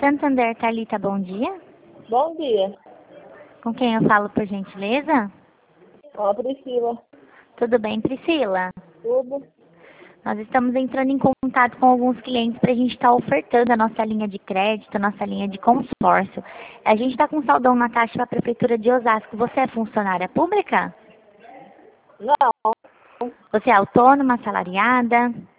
Santander, Thalita, bom dia. Bom dia. Com quem eu falo, por gentileza? Ó, Priscila. Tudo bem, Priscila? Tudo? Nós estamos entrando em contato com alguns clientes para a gente estar ofertando a nossa linha de crédito, a nossa linha de consórcio. A gente está com saldão na taxa para a Prefeitura de Osasco. Você é funcionária pública? Não. Você é autônoma, assalariada?